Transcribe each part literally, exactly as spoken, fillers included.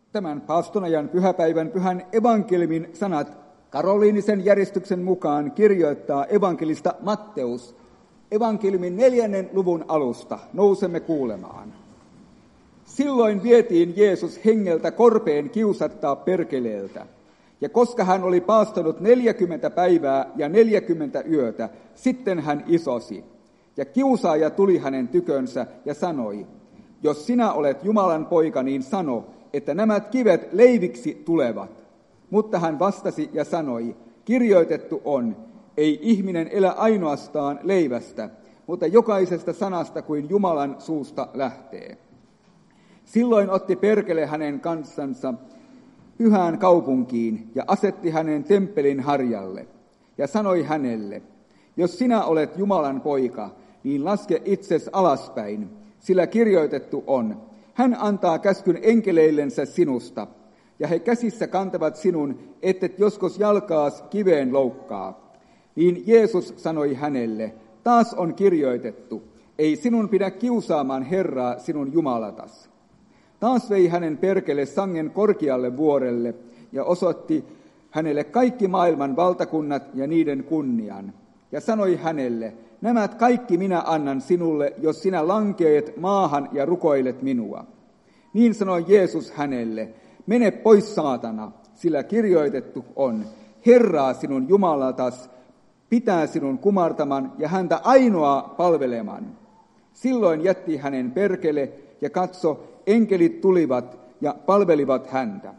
Tämän paastonajan pyhäpäivän pyhän evankeliumin sanat karoliinisen järjestyksen mukaan kirjoittaa evankelista Matteus evankeliumin neljännen luvun alusta. Nousemme kuulemaan. Silloin vietiin Jeesus hengeltä korpeen kiusattaa perkeleeltä. Ja koska hän oli paastonut neljäkymmentä päivää ja neljäkymmentä yötä, sitten hän isosi. Ja kiusaaja tuli hänen tykönsä ja sanoi, jos sinä olet Jumalan poika, niin sano, että nämä kivet leiviksi tulevat. Mutta hän vastasi ja sanoi, kirjoitettu on, ei ihminen elä ainoastaan leivästä, mutta jokaisesta sanasta kuin Jumalan suusta lähtee. Silloin otti perkele hänen kanssansa pyhään kaupunkiin ja asetti hänen temppelin harjalle ja sanoi hänelle, jos sinä olet Jumalan poika, niin laske itses alaspäin, sillä kirjoitettu on, hän antaa käskyn enkeleillensä sinusta, ja he käsissä kantavat sinun, ettet joskus jalkaas kiveen loukkaa. Niin Jeesus sanoi hänelle, taas on kirjoitettu, ei sinun pidä kiusaamaan Herraa sinun Jumalatas. Taas vei hänen perkele sangen korkealle vuorelle ja osoitti hänelle kaikki maailman valtakunnat ja niiden kunnian. Ja sanoi hänelle, nämä kaikki minä annan sinulle, jos sinä lankeet maahan ja rukoilet minua. Niin sanoi Jeesus hänelle, mene pois saatana, sillä kirjoitettu on, Herraa sinun Jumalatas pitää sinun kumartaman ja häntä ainoa palveleman. Silloin jätti hänen perkele ja katso, enkelit tulivat ja palvelivat häntä.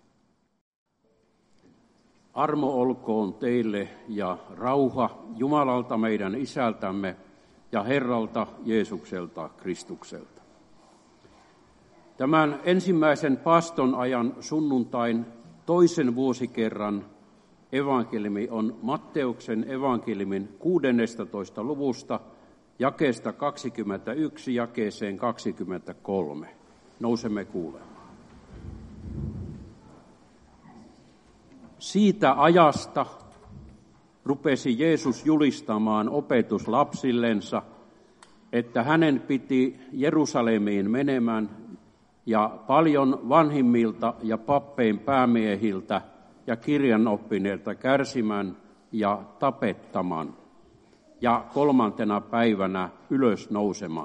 Armo olkoon teille ja rauha Jumalalta meidän Isältämme ja Herralta Jeesukselta Kristukselta. Tämän ensimmäisen paaston ajan sunnuntain toisen vuosikerran evankeliumi on Matteuksen evankeliumin kuudennestatoista luvusta jakeesta kaksikymmentäyksi jakeeseen kaksikymmentäkolme. Nousemme kuulemaan. Siitä ajasta rupesi Jeesus julistamaan opetuslapsillensa, että hänen piti Jerusalemiin menemään ja paljon vanhimmilta ja pappein päämiehiltä ja kirjanoppineilta kärsimään ja tapettaman ja kolmantena päivänä ylös nouseman.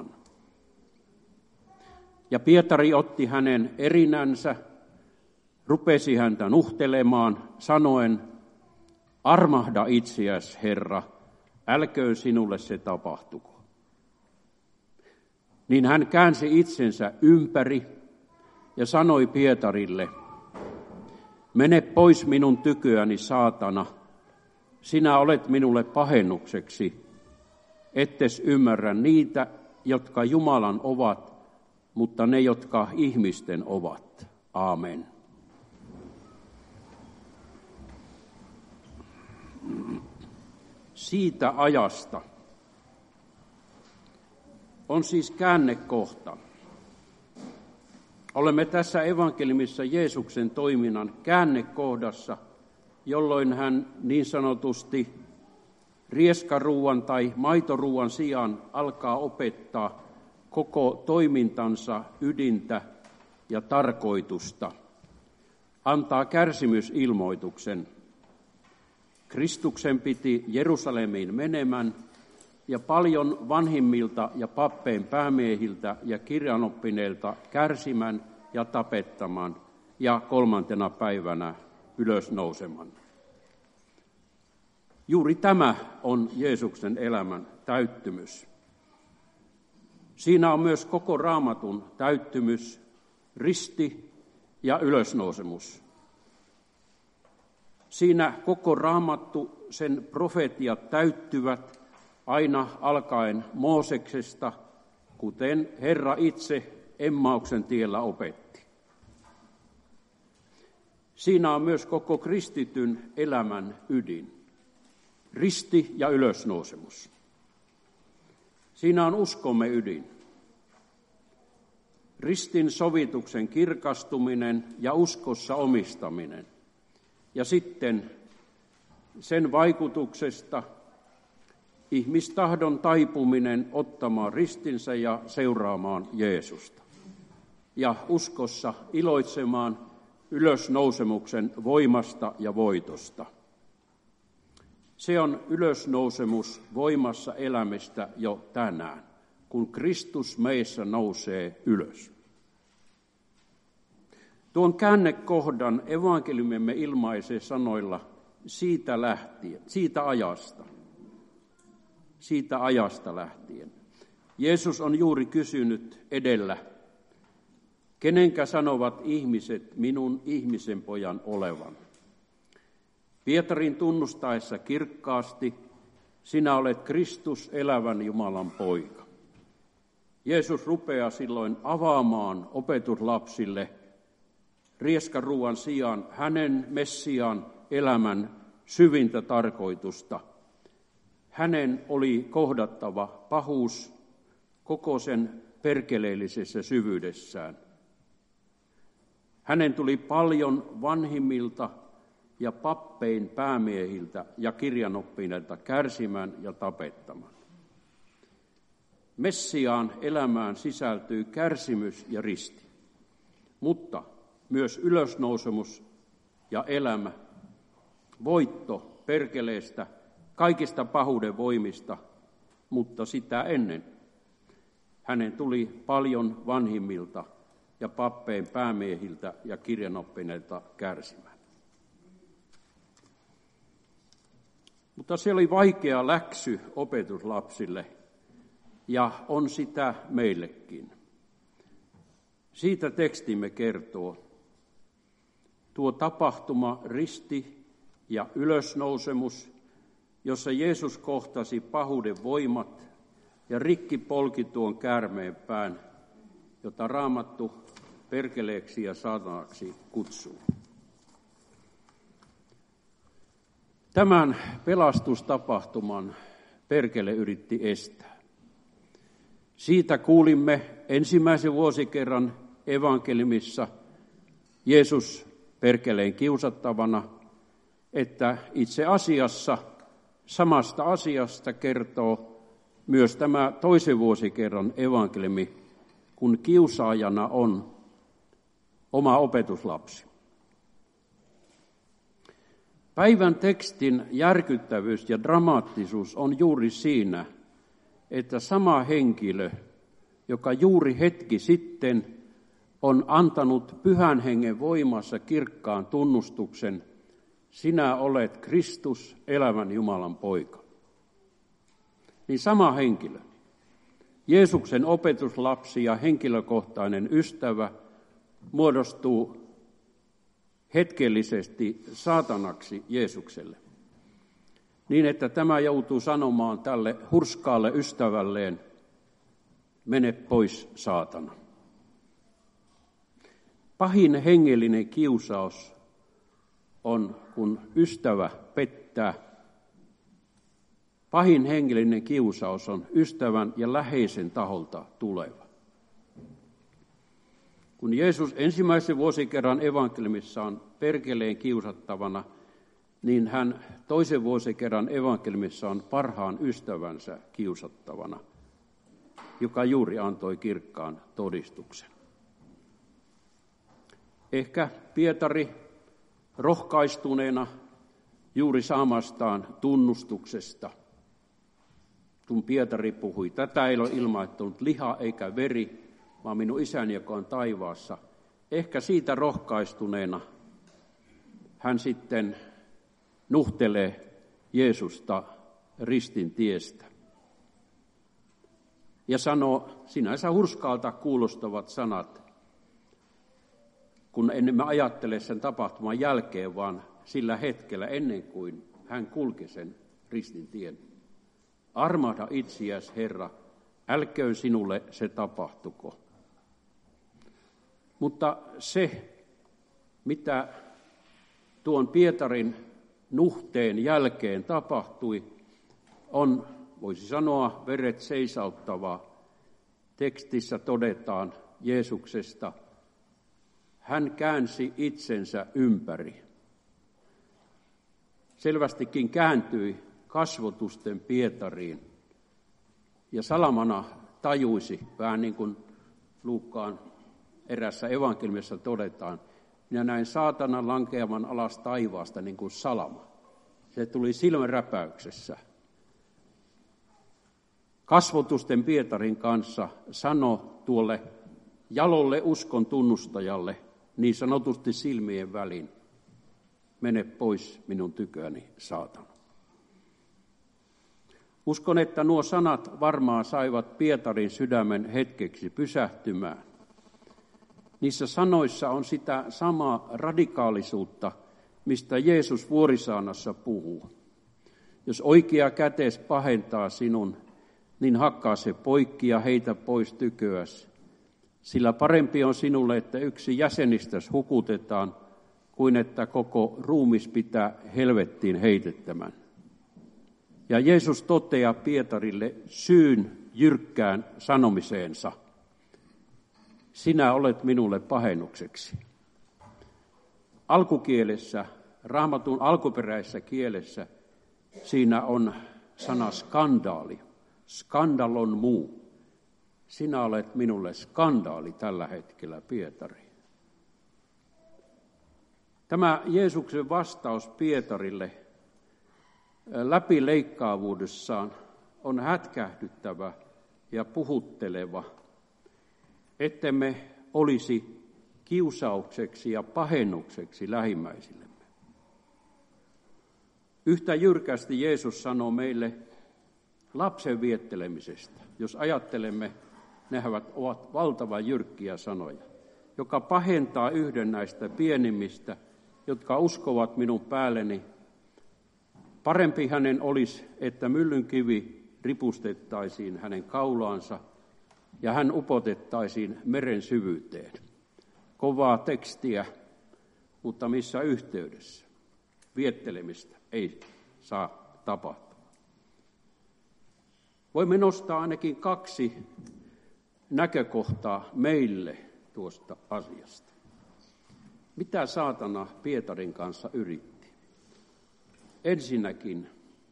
Ja Pietari otti hänen erinänsä, rupesi häntä nuhtelemaan, sanoen, armahda itseäsi, Herra, älköön sinulle se tapahtuko. Niin hän käänsi itsensä ympäri ja sanoi Pietarille, mene pois minun tyköäni, saatana, sinä olet minulle pahennukseksi, ettes ymmärrä niitä, jotka Jumalan ovat, mutta ne, jotka ihmisten ovat. Aamen. Siitä ajasta on siis käännekohta. Olemme tässä evankeliumissa Jeesuksen toiminnan käännekohdassa, jolloin hän niin sanotusti rieskaruuan tai maitoruuan sijaan alkaa opettaa koko toimintansa ydintä ja tarkoitusta. Antaa kärsimysilmoituksen. Kristuksen piti Jerusalemiin menemään ja paljon vanhimmilta ja pappein päämiehiltä ja kirjanoppineilta kärsimän ja tapettaman ja kolmantena päivänä ylösnouseman. Juuri tämä on Jeesuksen elämän täyttymys. Siinä on myös koko Raamatun täyttymys, risti ja ylösnousemus. Siinä koko Raamattu, sen profetiat täyttyvät aina alkaen Mooseksesta, kuten Herra itse Emmauksen tiellä opetti. Siinä on myös koko kristityn elämän ydin, risti ja ylösnousemus. Siinä on uskomme ydin, ristin sovituksen kirkastuminen ja uskossa omistaminen. Ja sitten sen vaikutuksesta ihmistahdon taipuminen ottamaan ristinsä ja seuraamaan Jeesusta. Ja uskossa iloitsemaan ylösnousemuksen voimasta ja voitosta. Se on ylösnousemus voimassa elämistä jo tänään, kun Kristus meissä nousee ylös. Tuon käännekohdan evankeliumimme ilmaisee sanoilla siitä lähtien, siitä ajasta, siitä ajasta lähtien. Jeesus on juuri kysynyt edellä, kenenkä sanovat ihmiset minun ihmisen pojan olevan? Pietarin tunnustaessa kirkkaasti, sinä olet Kristus, elävän Jumalan poika. Jeesus rupeaa silloin avaamaan opetuslapsille rieskaruuan sijaan hänen Messiaan elämän syvintä tarkoitusta. Hänen oli kohdattava pahuus koko sen perkeleellisessä syvyydessään. Hänen tuli paljon vanhimmilta ja pappein päämiehiltä ja kirjanoppineilta kärsimään ja tapettamaan. Messiaan elämään sisältyy kärsimys ja risti, mutta myös ylösnousemus ja elämä, voitto perkeleestä, kaikista pahuuden voimista, mutta sitä ennen hänen tuli paljon vanhimmilta ja pappein päämiehiltä ja kirjanoppineilta kärsimään. Mutta se oli vaikea läksy opetuslapsille ja on sitä meillekin. Siitä tekstimme kertoo. Tuo tapahtuma, risti ja ylösnousemus, jossa Jeesus kohtasi pahuuden voimat ja rikki polki tuon käärmeen pään, jota Raamattu perkeleeksi ja saatanaksi kutsuu. Tämän pelastustapahtuman perkele yritti estää. Siitä kuulimme ensimmäisen vuosikerran evankeliumissa Jeesus perkeleen kiusattavana, että itse asiassa samasta asiasta kertoo myös tämä toisen vuosikerran evankeliumi, kun kiusaajana on oma opetuslapsi. Päivän tekstin järkyttävyys ja dramaattisuus on juuri siinä, että sama henkilö, joka juuri hetki sitten on antanut Pyhän Hengen voimassa kirkkaan tunnustuksen, sinä olet Kristus, elävän Jumalan poika. Niin sama henkilö, Jeesuksen opetuslapsi ja henkilökohtainen ystävä, muodostuu hetkellisesti saatanaksi Jeesukselle. Niin, että tämä joutuu sanomaan tälle hurskaalle ystävälleen, mene pois, saatana. Pahin hengellinen kiusaus on, kun ystävä pettää. Pahin hengellinen kiusaus on ystävän ja läheisen taholta tuleva. Kun Jeesus ensimmäisen vuosikerran evankeliumissa on perkeleen kiusattavana, niin hän toisen vuosikerran evankeliumissa on parhaan ystävänsä kiusattavana, joka juuri antoi kirkkaan todistuksen. Ehkä Pietari rohkaistuneena juuri saamastaan tunnustuksesta, kun Pietari puhui, tätä ei ole ilmoittanut liha eikä veri, vaan minun isäni, joka on taivaassa. Ehkä siitä rohkaistuneena hän sitten nuhtelee Jeesusta ristin tiestä ja sanoo sinänsä hurskaalta kuulostavat sanat, kun emme ajattele sen tapahtuman jälkeen, vaan sillä hetkellä ennen kuin hän kulki sen ristin tien. Armahda itseäsi, Herra, älköön sinulle se tapahtuko. Mutta se, mitä tuon Pietarin nuhteen jälkeen tapahtui, on, voisi sanoa, veret seisauttavaa. Tekstissä todetaan Jeesuksesta, hän käänsi itsensä ympäri. Selvästikin kääntyi kasvotusten Pietariin ja salamana tajuisi, vähän niin kuin Luukkaan erässä evankeliumissa todetaan, minä näin saatanan lankeavan alas taivaasta niin kuin salama. Se tuli silmänräpäyksessä. Kasvotusten Pietarin kanssa sano tuolle jalolle uskon tunnustajalle niin sanotusti silmien väliin, mene pois minun tyköni, saatana. Uskon, että nuo sanat varmaan saivat Pietarin sydämen hetkeksi pysähtymään. Niissä sanoissa on sitä samaa radikaalisuutta, mistä Jeesus Vuorisaunassa puhuu. Jos oikea kätes pahentaa sinun, niin hakkaa se poikki ja heitä pois tyköäsi. Sillä parempi on sinulle, että yksi jäsenistäsi hukutetaan, kuin että koko ruumis pitää helvettiin heitettämän. Ja Jeesus toteaa Pietarille syyn jyrkkään sanomiseensa. Sinä olet minulle pahennukseksi. Alkukielessä, Raamatun alkuperäisessä kielessä, siinä on sana skandaali. Skandalon muu. Sinä olet minulle skandaali tällä hetkellä, Pietari. Tämä Jeesuksen vastaus Pietarille läpileikkaavuudessaan on hätkähdyttävä ja puhutteleva, ettemme olisi kiusaukseksi ja pahennukseksi lähimmäisillemme. Yhtä jyrkästi Jeesus sanoo meille lapsen viettelemisestä, jos ajattelemme, nehän ovat valtavan jyrkkiä sanoja, joka pahentaa yhden näistä pienimmistä, jotka uskovat minun päälleni. Parempi hänen olisi, että myllynkivi ripustettaisiin hänen kaulaansa ja hän upotettaisiin meren syvyyteen. Kovaa tekstiä, mutta missä yhteydessä? Viettelemistä ei saa tapahtua. Voimme nostaa ainakin kaksi näkökohtaa meille tuosta asiasta. Mitä saatana Pietarin kanssa yritti? Ensinnäkin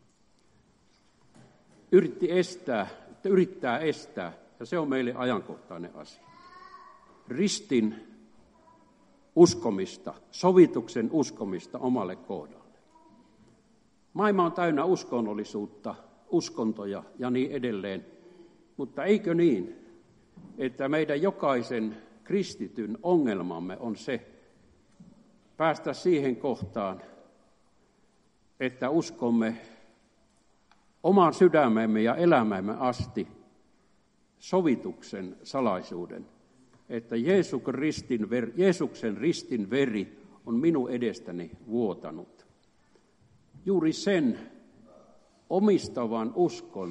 yritti estää, yrittää estää, ja se on meille ajankohtainen asia, ristin uskomista, sovituksen uskomista omalle kohdalle. Maailma on täynnä uskonnollisuutta, uskontoja ja niin edelleen, mutta eikö niin, että meidän jokaisen kristityn ongelmamme on se, päästä siihen kohtaan, että uskomme oman sydämemme ja elämämme asti sovituksen salaisuuden, että Jeesuksen ristin, veri, Jeesuksen ristin veri on minun edestäni vuotanut. Juuri sen omistavan uskon,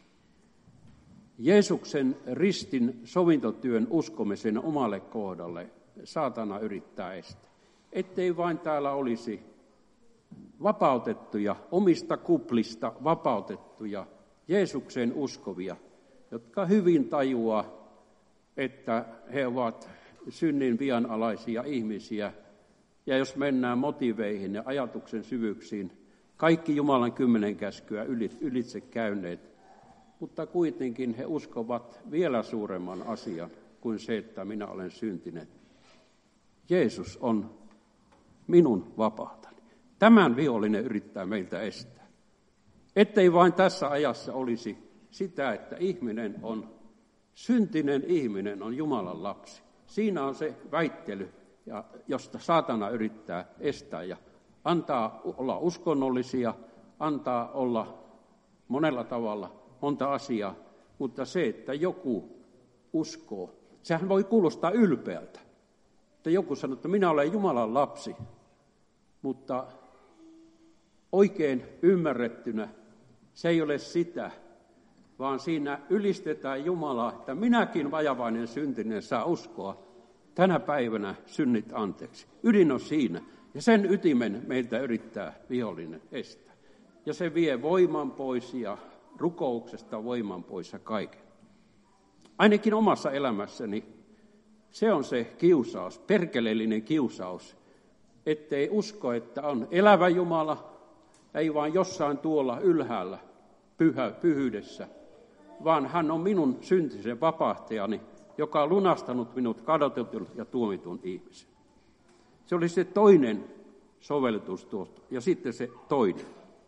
Jeesuksen ristin sovintotyön uskomisen omalle kohdalle saatana yrittää estää. Ettei vain täällä olisi vapautettuja, omista kuplista vapautettuja, Jeesukseen uskovia, jotka hyvin tajuaa, että he ovat synnin vianalaisia ihmisiä. Ja jos mennään motiveihin ja ajatuksen syvyyksiin, kaikki Jumalan kymmenen käskyä ylitse käyneet, mutta kuitenkin he uskovat vielä suuremman asian kuin se, että minä olen syntinen. Jeesus on minun vapautani. Tämän vihollinen yrittää meiltä estää. Ettei vain tässä ajassa olisi sitä, että ihminen on, syntinen ihminen on Jumalan lapsi. Siinä on se väittely, josta saatana yrittää estää ja antaa olla uskonnollisia, antaa olla monella tavalla monta asiaa, mutta se, että joku uskoo, sehän voi kuulostaa ylpeältä. Että joku sanoo, että minä olen Jumalan lapsi, mutta oikein ymmärrettynä se ei ole sitä, vaan siinä ylistetään Jumalaa, että minäkin vajavainen syntinen saa uskoa tänä päivänä synnit anteeksi. Ydin on siinä, ja sen ytimen meiltä yrittää vihollinen estää. Ja se vie voiman pois ja rukouksesta voiman pois ja kaiken. Ainakin omassa elämässäni se on se kiusaus, perkeleellinen kiusaus, ettei usko, että on elävä Jumala, ei vain jossain tuolla ylhäällä pyhä, pyhyydessä, vaan hän on minun syntisen vapahtajani, joka on lunastanut minut kadotetun ja tuomitun ihmisen. Se oli se toinen sovellutus tuosta, ja sitten se toinen.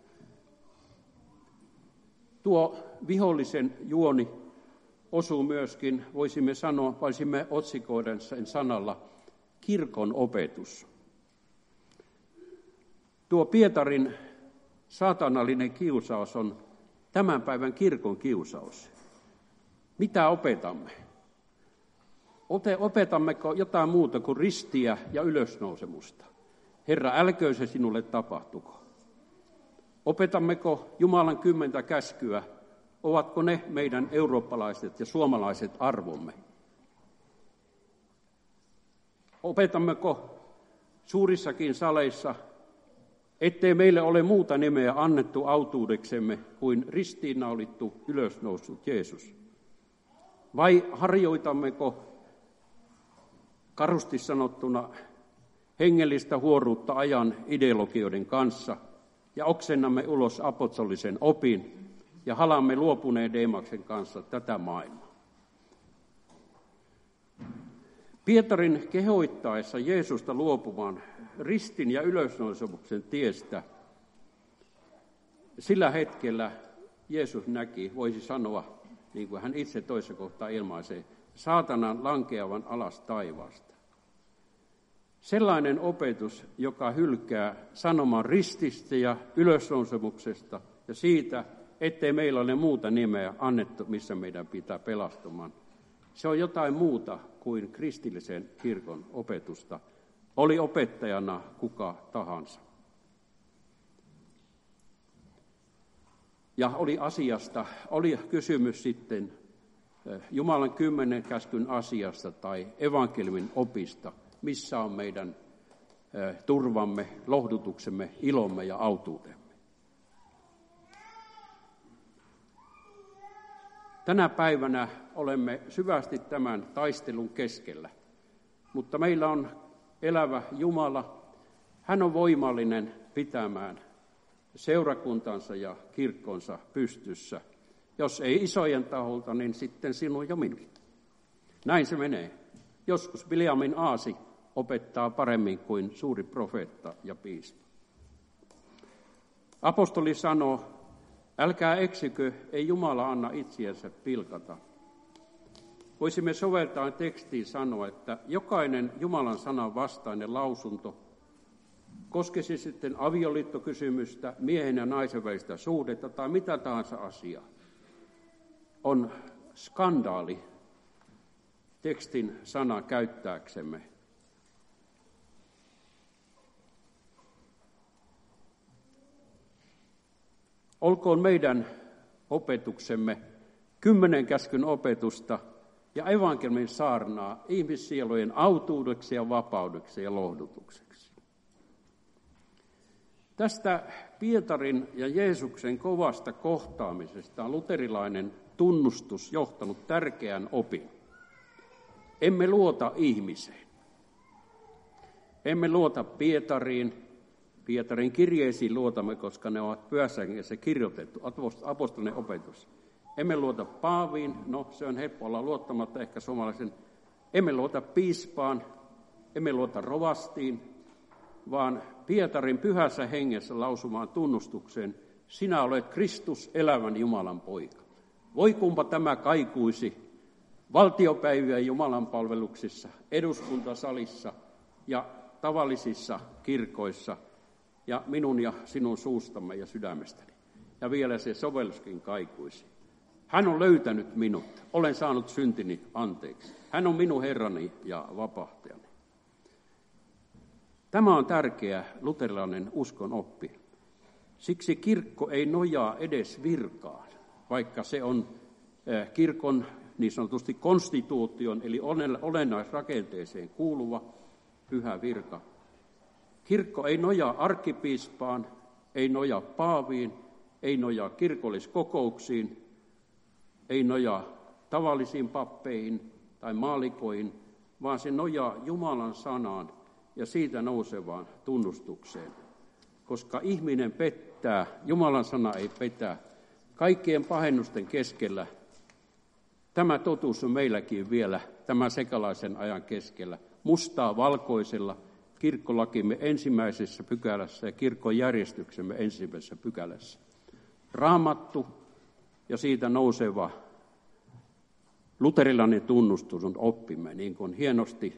Tuo vihollisen juoni osuu myöskin, voisimme sanoa, voisimme otsikoida sen sanalla, kirkon opetus. Tuo Pietarin saatanallinen kiusaus on tämän päivän kirkon kiusaus. Mitä opetamme? Opetammeko jotain muuta kuin ristiä ja ylösnousemusta? Herra, älköön se sinulle tapahtuko. Opetammeko Jumalan kymmentä käskyä? Ovatko ne meidän eurooppalaiset ja suomalaiset arvomme? Opetammeko suurissakin saleissa, ettei meille ole muuta nimeä annettu autuudeksemme kuin ristiinnaulittu ylösnoussut Jeesus? Vai harjoitammeko karusti sanottuna hengellistä huoruutta ajan ideologioiden kanssa ja oksennamme ulos apostolisen opin ja halamme luopuneen Deemaksen kanssa tätä maailmaa? Pietarin kehoittaessa Jeesusta luopumaan ristin ja ylösnousemuksen tiestä, sillä hetkellä Jeesus näki, voisi sanoa, niin kuin hän itse toisessa kohtaa ilmaisee, saatanan lankeavan alas taivaasta. Sellainen opetus, joka hylkää sanoman rististä ja ylösnousemuksesta ja siitä, ettei meillä ole muuta nimeä annettu, missä meidän pitää pelastumaan. Se on jotain muuta kuin kristillisen kirkon opetusta, oli opettajana kuka tahansa. Ja oli asiasta, oli kysymys sitten Jumalan kymmenen käskyn asiasta tai evankeliumin opista, missä on meidän turvamme, lohdutuksemme, ilomme ja autuutemme. Tänä päivänä olemme syvästi tämän taistelun keskellä, mutta meillä on elävä Jumala. Hän on voimallinen pitämään seurakuntansa ja kirkkonsa pystyssä. Jos ei isojen taholta, niin sitten sinun ja minun. Näin se menee. Joskus Biliamin aasi opettaa paremmin kuin suuri profeetta ja piispa. Apostoli sanoo, älkää eksykö, ei Jumala anna itseänsä pilkata. Voisimme soveltaa tekstiin sanoa, että jokainen Jumalan sanan vastainen lausunto, koskisi sitten avioliittokysymystä, miehen ja naisen välistä suhdetta tai mitä tahansa asiaa, on skandaali tekstin sana käyttääksemme. Olkoon meidän opetuksemme kymmenen käskyn opetusta ja evankeliumin saarnaa ihmissielujen autuudeksi ja vapaudeksi ja lohdutukseksi. Tästä Pietarin ja Jeesuksen kovasta kohtaamisesta on luterilainen tunnustus johtanut tärkeän opin. Emme luota ihmiseen. Emme luota Pietariin. Pietarin kirjeisiin luotamme, koska ne ovat Pyhässä Hengessä kirjoitettu, apostolinen opetus. Emme luota paaviin, no se on helppo olla luottamatta ehkä suomalaisen. Emme luota piispaan, emme luota rovastiin, vaan Pietarin Pyhässä Hengessä lausumaan tunnustukseen, sinä olet Kristus, elävän Jumalan poika. Voi kumpa tämä kaikuisi valtiopäiviä Jumalan palveluksissa, eduskuntasalissa ja tavallisissa kirkoissa ja minun ja sinun suustamme ja sydämestäni. Ja vielä se sovelluskin kaikuisi. Hän on löytänyt minut, olen saanut syntini anteeksi. Hän on minun Herrani ja vapahtajani. Tämä on tärkeä luterilainen uskon oppi. Siksi kirkko ei nojaa edes virkaan, vaikka se on kirkon niin sanotusti konstituution eli olennaisrakenteeseen kuuluva pyhä virka. Kirkko ei nojaa arkkipiispaan, ei nojaa paaviin, ei nojaa kirkolliskokouksiin, ei nojaa tavallisiin pappeihin tai maalikoihin, vaan se nojaa Jumalan sanaan ja siitä nousevaan tunnustukseen. Koska ihminen pettää, Jumalan sana ei petä, kaikkien pahennusten keskellä. Tämä totuus on meilläkin vielä tämän sekalaisen ajan keskellä. Mustaa valkoisella, kirkkolakimme ensimmäisessä pykälässä ja kirkon järjestyksemme ensimmäisessä pykälässä. Raamattu ja siitä nouseva luterilainen tunnustus on oppimme, niin kuin hienosti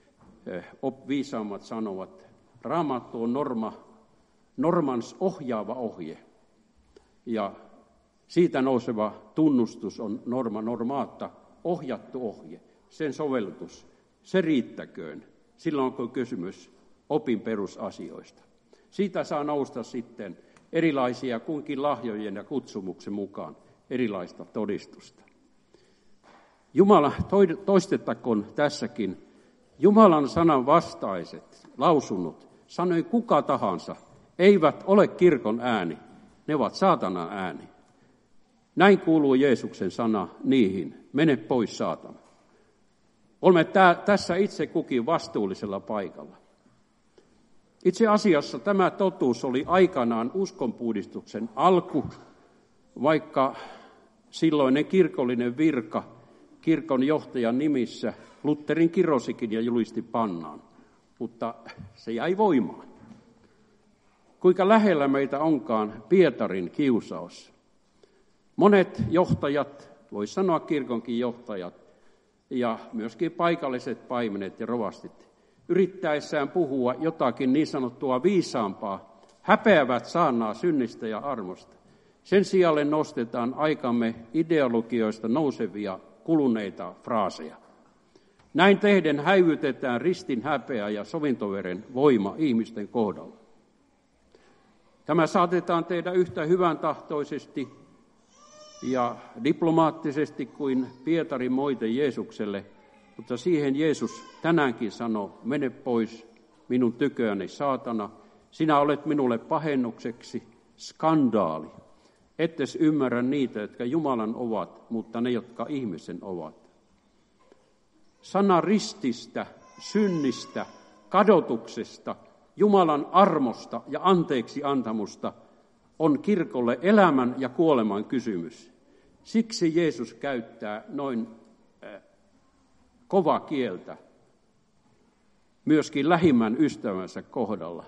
viisaammat sanovat. Raamattu on norma, normans ohjaava ohje ja siitä nouseva tunnustus on norma normaatta, ohjattu ohje, sen sovellutus, se riittäköön silloin, kun on kysymys opin perusasioista. Siitä saa nousta sitten erilaisia kunkin lahjojen ja kutsumuksen mukaan erilaista todistusta. Jumala, toistettakoon tässäkin, Jumalan sanan vastaiset lausunnot, sanoi kuka tahansa, eivät ole kirkon ääni, ne ovat saatanan ääni. Näin kuuluu Jeesuksen sana niihin, mene pois saatana. Olemme tää, tässä itse kukin vastuullisella paikalla. Itse asiassa tämä totuus oli aikanaan uskonpuhdistuksen alku, vaikka silloinen kirkollinen virka kirkon johtajan nimissä Lutherin kirosikin ja julisti pannaan, mutta se jäi voimaan. Kuinka lähellä meitä onkaan Pietarin kiusaus. Monet johtajat, voisi sanoa kirkonkin johtajat, ja myöskin paikalliset paimenet ja rovastit, yrittäessään puhua jotakin niin sanottua viisaampaa, häpeävät saarnaa synnistä ja armosta. Sen sijalle nostetaan aikamme ideologioista nousevia kuluneita fraaseja. Näin tehden häivytetään ristin häpeä ja sovintoveren voima ihmisten kohdalla. Tämä saatetaan tehdä yhtä hyvän tahtoisesti ja diplomaattisesti kuin Pietarin moite Jeesukselle, mutta siihen Jeesus tänäänkin sanoi, mene pois minun tyköäni saatana, sinä olet minulle pahennukseksi, skandaali. Ettes ymmärrä niitä, jotka Jumalan ovat, mutta ne, jotka ihmisen ovat. Sana rististä, synnistä, kadotuksesta, Jumalan armosta ja anteeksi antamusta on kirkolle elämän ja kuoleman kysymys. Siksi Jeesus käyttää noin äh, kovaa kieltä myöskin lähimmän ystävänsä kohdalla.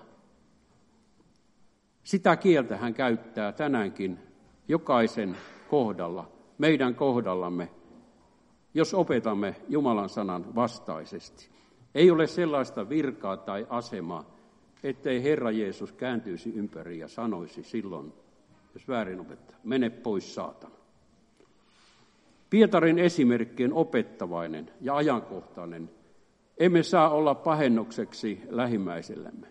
Sitä kieltä hän käyttää tänäänkin jokaisen kohdalla, meidän kohdallamme, jos opetamme Jumalan sanan vastaisesti. Ei ole sellaista virkaa tai asemaa, ettei Herra Jeesus kääntyisi ympäri ja sanoisi silloin, jos väärin opettaa, mene pois saatana. Pietarin esimerkki on opettavainen ja ajankohtainen. Emme saa olla pahennukseksi lähimmäisellemme.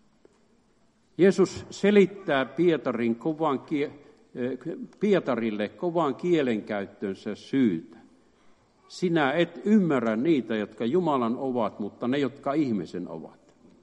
Jeesus selittää Pietarin kovan kie- Pietarille kovan kielenkäyttönsä syytä. Sinä et ymmärrä niitä, jotka Jumalan ovat, mutta ne, jotka ihmisen ovat.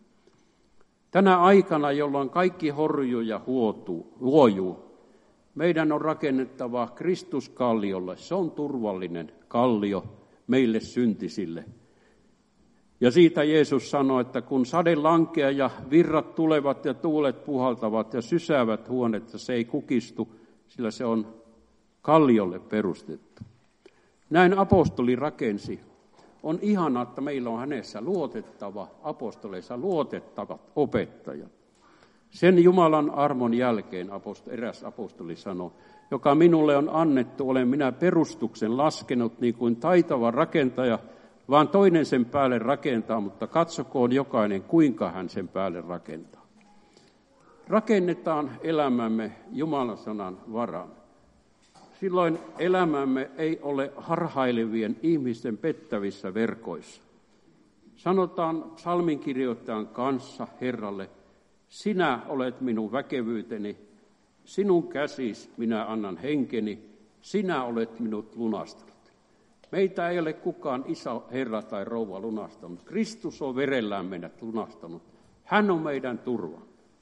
Tänä aikana, jolloin kaikki horjuu ja huotuu, huojuu, meidän on rakennettava Kristus kalliolle. Se on turvallinen kallio meille syntisille. Ja siitä Jeesus sanoi, että kun sade lankeaa ja virrat tulevat ja tuulet puhaltavat ja sysäävät huonetta, se ei kukistu, sillä se on kalliolle perustettu. Näin apostoli rakensi. On ihanaa, että meillä on hänessä luotettava, apostoleissa luotettavat opettajat. Sen Jumalan armon jälkeen aposto, eräs apostoli sanoi, joka minulle on annettu, olen minä perustuksen laskenut niin kuin taitava rakentaja, vaan toinen sen päälle rakentaa, mutta katsokoon jokainen, kuinka hän sen päälle rakentaa. Rakennetaan elämämme Jumalan sanan varaan. Silloin elämämme ei ole harhailevien ihmisten pettävissä verkoissa. Sanotaan psalminkirjoittajan kanssa Herralle, sinä olet minun väkevyyteni, sinun käsis minä annan henkeni, sinä olet minut lunastanut. Meitä ei ole kukaan iso herra tai rouva lunastanut. Kristus on verellään meidät lunastanut. Hän on meidän turva.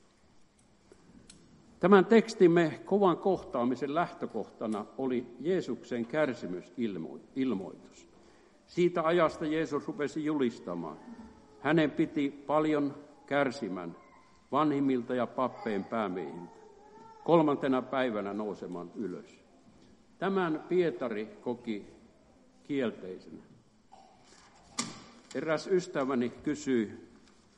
Tämän tekstimme kovan kohtaamisen lähtökohtana oli Jeesuksen kärsimysilmoitus. Siitä ajasta Jeesus rupesi julistamaan. Hänen piti paljon kärsimän vanhimmilta ja pappeen päämiehiltä. Kolmantena päivänä nousemaan ylös. Tämän Pietari koki kielteisenä. Eräs ystäväni kysyi,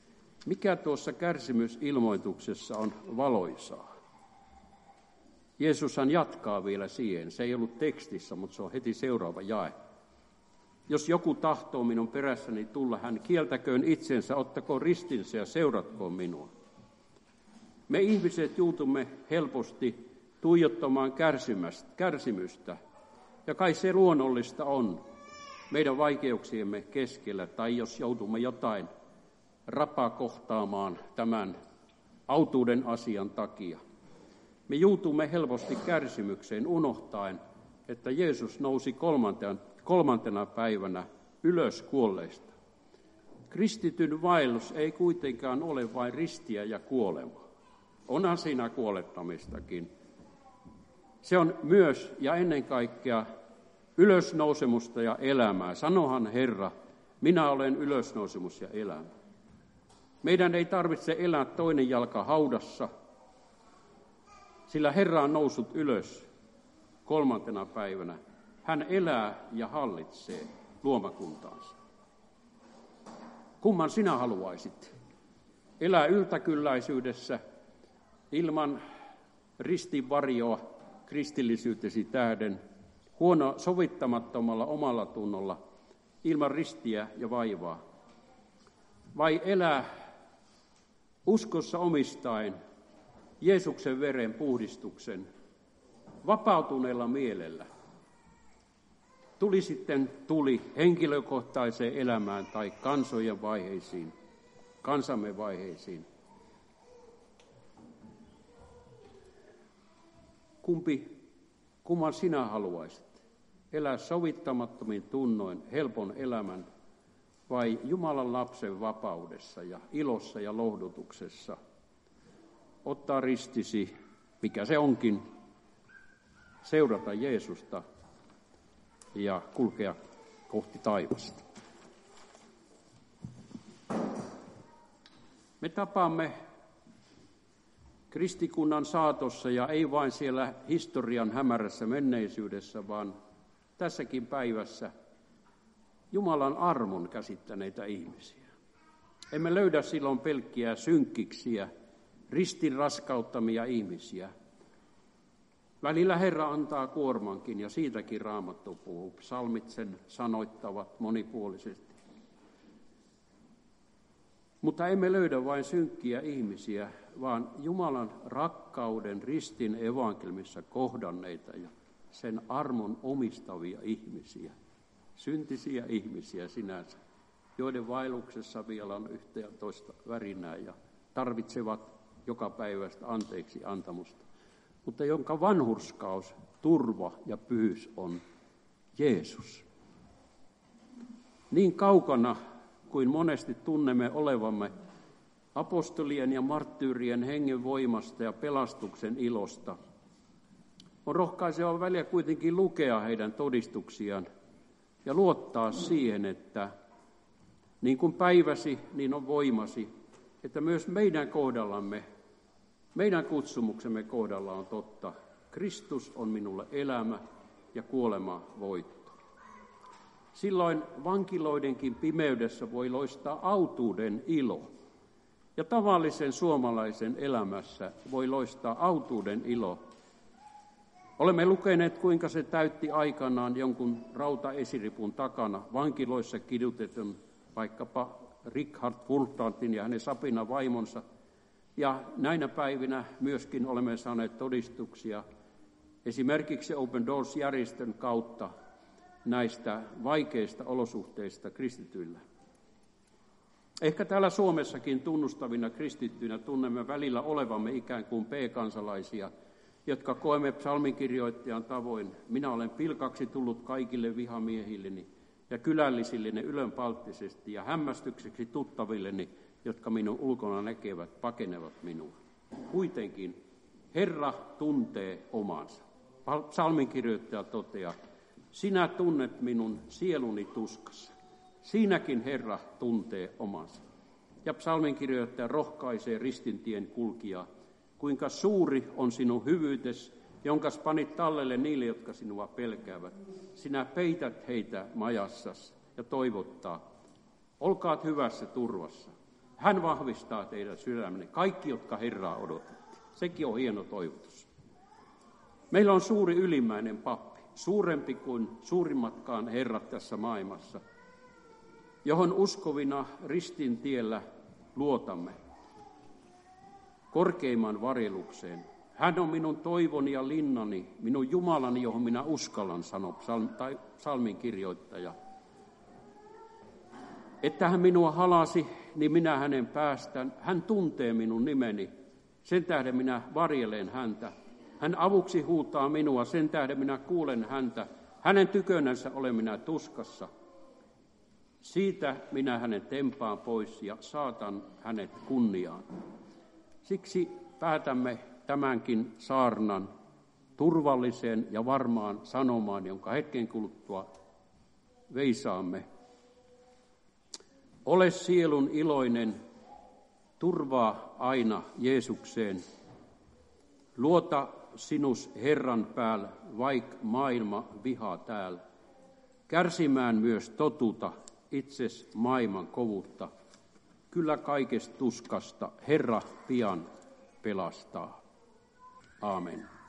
Mikä tuossa kärsimysilmoituksessa on valoisaa? Jeesushan jatkaa vielä siihen. Se ei ollut tekstissä, mutta se on heti seuraava jae. Jos joku tahtoo minun perässäni tulla, hän kieltäköön itsensä, ottakoon ristinsä ja seuratkoon minua. Me ihmiset juutumme helposti tuijottamaan kärsimystä, ja kai se luonnollista on meidän vaikeuksiemme keskellä, tai jos joudumme jotain rapaa kohtaamaan tämän autuuden asian takia. Me juutumme helposti kärsimykseen unohtaen, että Jeesus nousi kolmantena, kolmantena päivänä ylös kuolleista. Kristityn vaellus ei kuitenkaan ole vain ristiä ja kuolema. Onhan siinä kuolettamistakin. Se on myös ja ennen kaikkea ylösnousemusta ja elämää. Sanohan Herra, minä olen ylösnousemus ja elämä. Meidän ei tarvitse elää toinen jalka haudassa, sillä Herra on noussut ylös kolmantena päivänä. Hän elää ja hallitsee luomakuntaansa. Kumman sinä haluaisit? Elää yltäkylläisyydessä ilman ristinvarjoa kristillisyytesi tähden, huono sovittamattomalla omalla tunnolla, ilman ristiä ja vaivaa? Vai elää uskossa omistaen Jeesuksen veren puhdistuksen vapautuneella mielellä? Tuli sitten tuli henkilökohtaiseen elämään tai kansojen vaiheisiin, kansamme vaiheisiin. Kumpi, kumman sinä haluaisit? Elää sovittamattomin tunnoin helpon elämän vai Jumalan lapsen vapaudessa ja ilossa ja lohdutuksessa? Ottaa ristisi, mikä se onkin, seurata Jeesusta ja kulkea kohti taivasta. Me tapaamme kristikunnan saatossa ja ei vain siellä historian hämärässä menneisyydessä, vaan tässäkin päivässä Jumalan armon käsittäneitä ihmisiä. Emme löydä silloin pelkkiä synkkiksiä, ristin raskauttamia ihmisiä. Välillä Herra antaa kuormankin ja siitäkin Raamattu puhuu. Psalmit sen sanoittavat monipuolisesti. Mutta emme löydä vain synkkiä ihmisiä, vaan Jumalan rakkauden ristin evankeliumissa kohdanneita ja sen armon omistavia ihmisiä. Syntisiä ihmisiä sinänsä, joiden vaelluksessa vielä on yhtä ja toista värinää ja tarvitsevat joka päivästä anteeksi antamusta. Mutta jonka vanhurskaus, turva ja pyhyys on Jeesus. Niin kaukana kuin monesti tunnemme olevamme apostolien ja marttyyrien hengen voimasta ja pelastuksen ilosta, on rohkaiseva väliä kuitenkin lukea heidän todistuksiaan ja luottaa siihen, että niin kuin päiväsi, niin on voimasi, että myös meidän kohdallamme, meidän kutsumuksemme kohdalla on totta. Kristus on minulle elämä ja kuolema voitto. Silloin vankiloidenkin pimeydessä voi loistaa autuuden ilo. Ja tavallisen suomalaisen elämässä voi loistaa autuuden ilo. Olemme lukeneet, kuinka se täytti aikanaan jonkun rautaesiripun takana vankiloissa kidutetun vaikkapa Richard Wurmbrandtin ja hänen Sabina vaimonsa. Ja näinä päivinä myöskin olemme saaneet todistuksia esimerkiksi Open Doors-järjestön kautta näistä vaikeista olosuhteista kristityillä. Ehkä täällä Suomessakin tunnustavina kristittyinä tunnemme välillä olevamme ikään kuin P-kansalaisia, jotka koemme psalminkirjoittajan tavoin: minä olen pilkaksi tullut kaikille vihamiehilleni ja kylällisilleni ylönpalttisesti ja hämmästykseksi tuttavilleni, jotka minun ulkona näkevät, pakenevat minua. Kuitenkin Herra tuntee omansa. Psalminkirjoittaja toteaa: sinä tunnet minun sieluni tuskassa. Siinäkin Herra tuntee omansa. Ja psalminkirjoittaja rohkaisee ristintien kulkijaa: kuinka suuri on sinun hyvyytes, jonka panit tallelle niille, jotka sinua pelkäävät. Sinä peität heitä majassasi ja toivottaa: olkaat hyvässä turvassa. Hän vahvistaa teidän sydämenne, kaikki, jotka Herraa odotatte. Sekin on hieno toivotus. Meillä on suuri ylimmäinen pappi, suurempi kuin suurimmatkaan herrat tässä maailmassa, johon uskovina ristin tiellä luotamme korkeimman varjelukseen. Hän on minun toivoni ja linnani, minun Jumalani, johon minä uskallan sanoa, psalm, tai psalmin kirjoittaja. Että hän minua halasi, niin minä hänen päästän. Hän tuntee minun nimeni, sen tähden minä varjelen häntä. Hän avuksi huutaa minua, sen tähden minä kuulen häntä. Hänen tykönänsä olen minä tuskassa. Siitä minä hänen tempaan pois ja saatan hänet kunniaan. Siksi päätämme tämänkin saarnan turvalliseen ja varmaan sanomaan, jonka hetken kuluttua veisaamme. Ole sielun iloinen, turvaa aina Jeesukseen. Luota sinus Herran päällä, vaik maailma vihaa täällä. Kärsimään myös totuta, itses maailman kovuutta. Kyllä kaikesta tuskasta Herra pian pelastaa. Aamen.